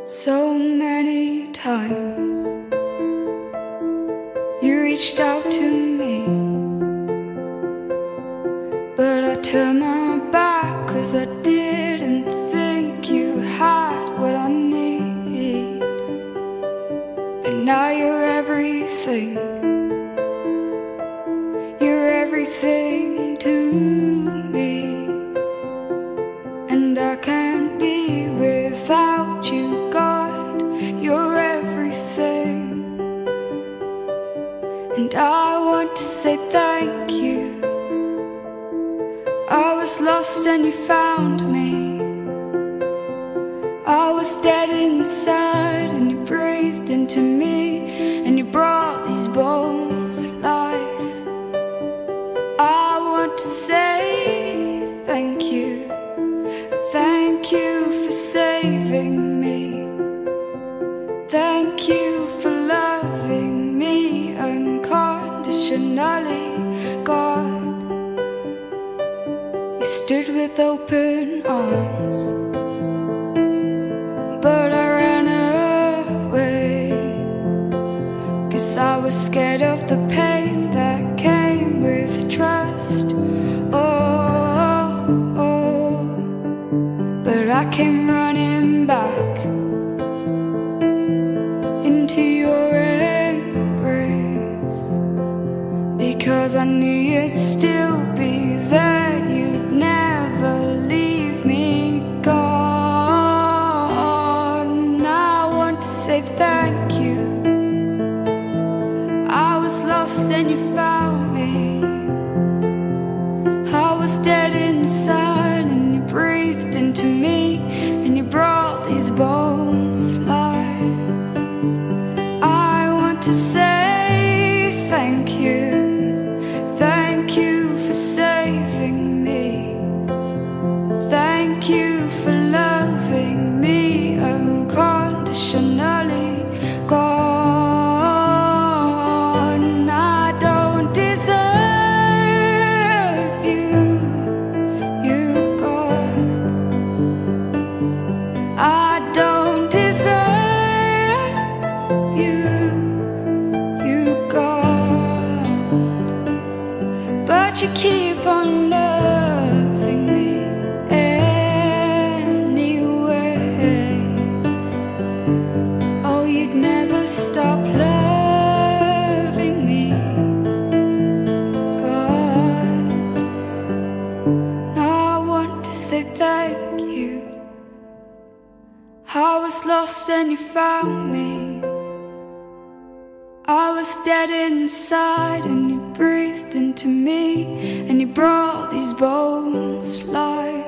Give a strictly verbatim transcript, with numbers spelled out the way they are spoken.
So many times you reached out to me, but I turned my back 'cause I didn't think you had what I need. But now you're everything, you're everything to me, and I can't be without you. God, you're everything, and I want to say thank you. I was lost and you found me. I was dead inside and you breathed into me, and you brought these bones to life. I want to say thank you. Thank you for saving me. Thank you for loving me unconditionally. God, you stood with open arms, but I ran away 'cause I was scared of the pain that came with trust. Oh, oh, but I came running back into your embrace, because I knew you'd still be there. You'd never leave me, God. And I want to say thank you. I was lost and you found me. I was dead inside and you breathed into me, and you brought these bones to life. I want to say thank you. Thank you for saving me. Thank you for loving me unconditionally. God, and I don't deserve you, you God. I don't deserve you, you God. But you keep on loving me anyway. Oh, you'd never stop loving me, God. Now I want to say thank you. I was lost and you found me. I was dead inside and you breathed into me, and you brought these bones to life.